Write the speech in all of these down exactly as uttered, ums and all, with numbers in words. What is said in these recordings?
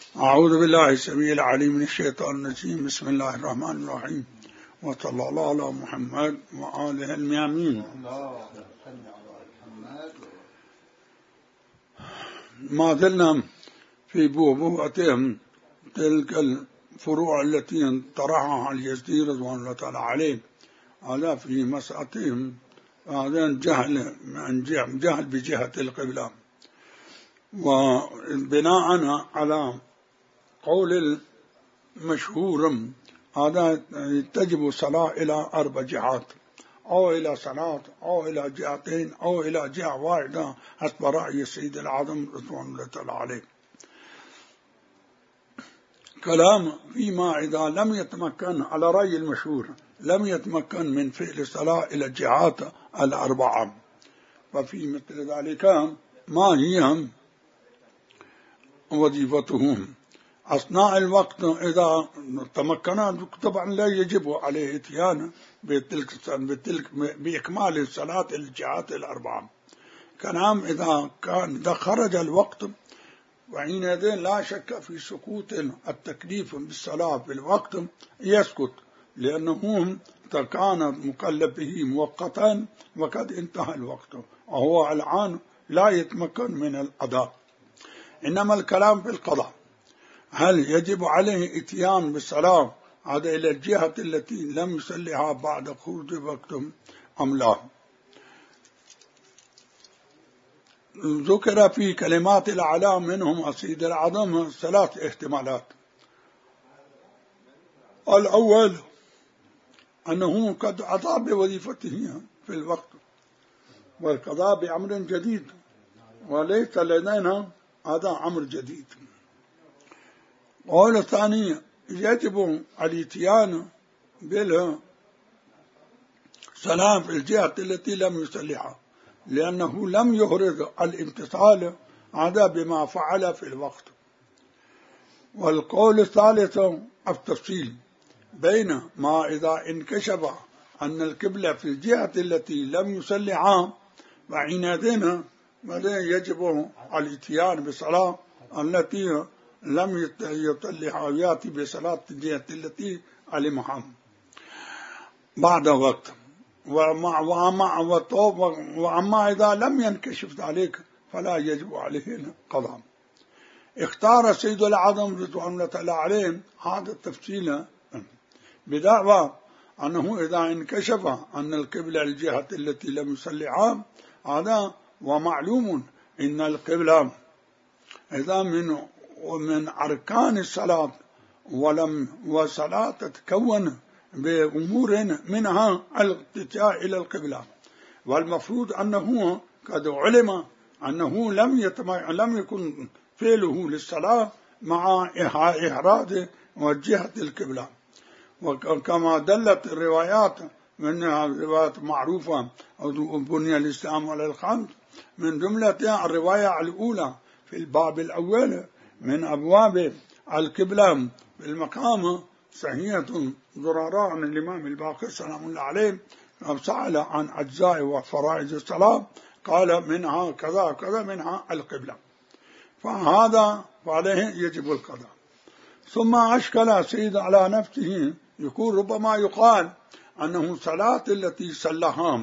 أعوذ بالله السميع العليم من الشيطان الرجيم. بسم الله الرحمن الرحيم، وصلى الله على محمد وآله الميامين. ما زلنا في بوبوءتهم تلك الفروع التي طرحها اليزدي رضوان الله تعالى عليه، هذا في مسألتهم هذا جهل جهل بجهة القبلة، وبناء على قول المشهور هذا تجب الصلاة إلى أربع جهات، أو إلى صلاة أو إلى جهتين أو إلى جهة واحدة حسب رأي السيد العظم رضوان الله تعالى عليه. كلام فيما إذا لم يتمكن على رأي المشهور لم يتمكن من فعل الصلاة إلى الجهات الأربعة، ففي مثل ذلك ما هي وظيفتهم أثناء الوقت؟ إذا تمكن طبعا لا يجب عليه إتيان بتلك بتلك بإكمال الصلاة الجهات الأربعة. كلام إذا كان إذا خرج الوقت، وحينئذ لا شك في سقوط التكليف بالصلاة في الوقت، يسكت، لأنه كان مكلف به مؤقتا وقد انتهى الوقت وهو الآن لا يتمكن من الأداء. إنما الكلام في القضاء، هل يجب عليه اتيان بالصلاة هذا إلى الجهة التي لم يصلها بعد خروج وقت أم لا؟ ذكر في كلمات الأعلام منهم السيد العظم ثلاث احتمالات. الأول أنه قد أضاع بوظيفته في الوقت، والقضاء بأمر جديد وليس لدينا هذا أمر جديد. والقول الثاني يجب الاتيان بالصلاة في الجهة التي لم يصلحها، لأنه لم يهرز الامتثال هذا بما فعل في الوقت. والقول الثالث التفصيل بين ما إذا انكشف أن القبلة في الجهة التي لم يصلحها، وحينئذ يجب الاتيان بالصلاة التي لم يصلحها، يأتي بصلاة الجهة التي علمها بعد وقت. وأما إذا لم ينكشف ذلك فلا يجب عليه القضاء. اختار السيد العظم رضوان الله تعالى عليه هذا التفصيل بدعوى أنه إذا انكشف أن القبلة الجهة التي لم يصلحها هذا، ومعلوم إن القبلة إذا من ومن أركان الصلاة، ولم وصلاة تتكون بأمور منها الاتجاه إلى القبلة، والمفروض أنه قد علم أنه لم يتم لم يكن فعله للصلاة مع إحراز وجهة القبلة. وكما دلت الروايات منها روايات معروفة بني الإسلام على الخمس، من جملة الرواية الأولى في الباب الأول من أبواب القبلة في المقام صحيحة ضرراء عن الإمام الباقر سلام الله عليه، سأل عن أجزاء وفرائض الصلاة قال منها كذا كذا منها القبلة، فهذا فعليه يجب القضاء. ثم أشكل سيد على نفسه، يقول ربما يقال أنه صلاة التي صلىها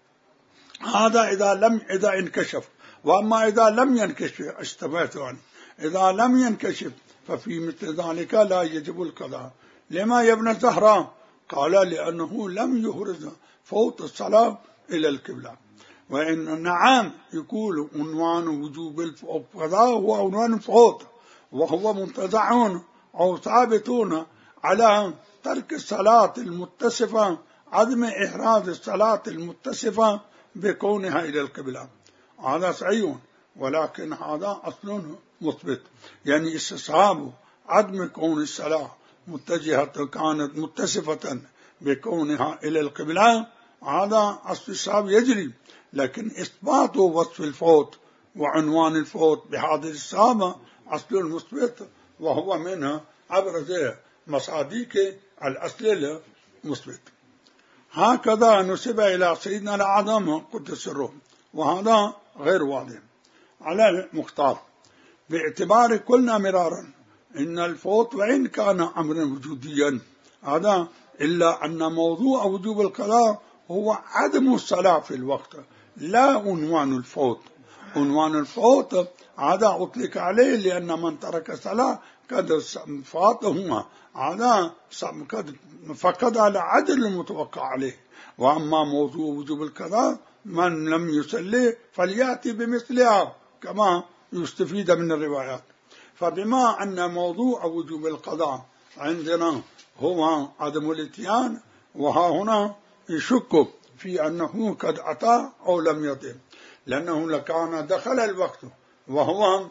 هذا إذا لم إذا انكشف، وأما إذا لم ينكشف استمعت عنه، إذا لم ينكشف ففي مثل ذلك لا يجب القضاء. لما يا ابن الزهراء؟ قال لأنه لم يهرز فوت الصلاة إلى القبلة. وإن نعم يقول عنوان وجوب القضاء هو عنوان الفوت، وهو منتزعون أو ثابتون على ترك الصلاة المتصفة، عدم إحراز الصلاة المتصفة بكونها إلى القبلة. هذا صحيح، ولكن هذا أصل مثبت، يعني استصحاب عدم كون الصلاة متجهة كانت متصفة بكونها إلى القبلة، هذا استصحاب يجري، لكن إثبات وصف الفوت وعنوان الفوت بهذه الصحابة أصل مثبت، وهو منها أبرز مصادق الأصل المثبت. هكذا نسب إلى سيدنا الأعظم قدس سره، وهذا غير واضح على المختار، باعتبار قلنا مرارا إن الفوت وإن كان أمرا وجوديا هذا إلا أن موضوع وجوب القضاء هو عدم الصلاة في الوقت لا عنوان الفوت. عنوان الفوت هذا أطلق عليه لأن من ترك الصلاة قد فاته هذا قد فقد على عدل المتوقع عليه. وأما موضوع وجوب القضاء من لم يصلي فليأتي بمثلها كما يستفيد من الروايات. فبما أن موضوع وجوب القضاء عندنا هو عدم الاتيان، وها هنا يشك في أنه قد أتى أو لم يتم، لأنه لكان دخل الوقت وهو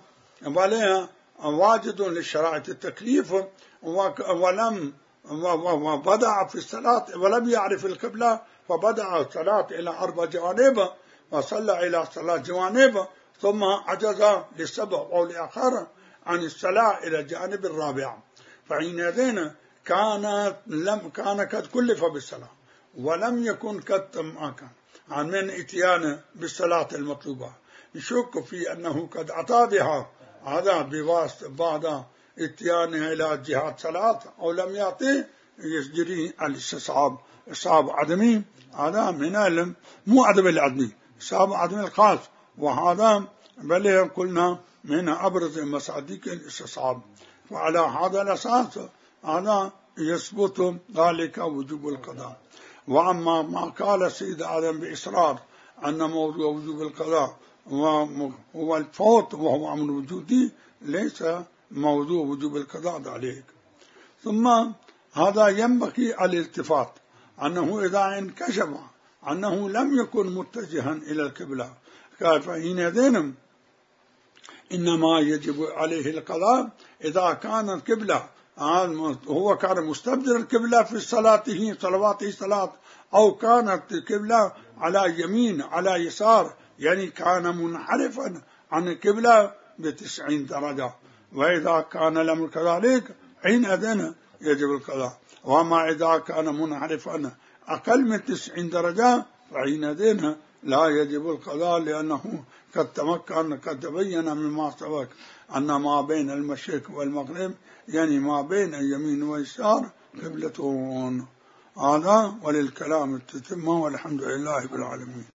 واجد لشرائط التكليف ولم وبدأ في الصلاة ولم يعرف القبلة، فبدأ الصلاة إلى أربع جوانب وصلى إلى صلاة جوانب ثم عجز للسبب أو لآخر عن الصلاة إلى الجانب الرابع، فحينئذ كان لم كان قد كلف بالصلاة ولم يكن قد تمكن عن من اتيان بالصلاة المطلوبة. يشك في أنه قد أتى بها هذا بواسطة بعد اتيانه إلى جهة صلاة أو لم يأتي، يجري الاستصحاب استصحاب عدمي هذا من علم مو عدم العدمي، استصحاب عدمي الخاص، وهذا بل قلنا من أبرز مصادق الاستصحاب. وعلى هذا الأساس هذا يثبت ذلك وجوب القضاء. وأما ما قال السيد آدم بإصرار أن موضوع وجوب القضاء هو الفوت وهو أمر وجودي، ليس موضوع وجوب القضاء ذلك. ثم هذا ينبغي الالتفات أنه إذا انكشف أنه لم يكن متجها إلى القبلة فحينئذ إنما يجب عليه القضاء إذا كان القبلة هو كان مستبدل القبلة في صلاته صلواته صلاة، أو كانت القبلة على يمين على يسار، يعني كان منحرفا عن القبلة بتسعين درجة، وإذا كان الأمر كذلك حينئذ يجب القضاء. وما إذا كان منحرفا أقل من تسعين درجة فحينئذ لا يجب القضاء، لأنه قد تمكن قد تبين مما سبق أن ما بين المشرق والمغرب يعني ما بين اليمين واليسار قبلتون. هذا وللكلام التتمة، والحمد لله رب العالمين.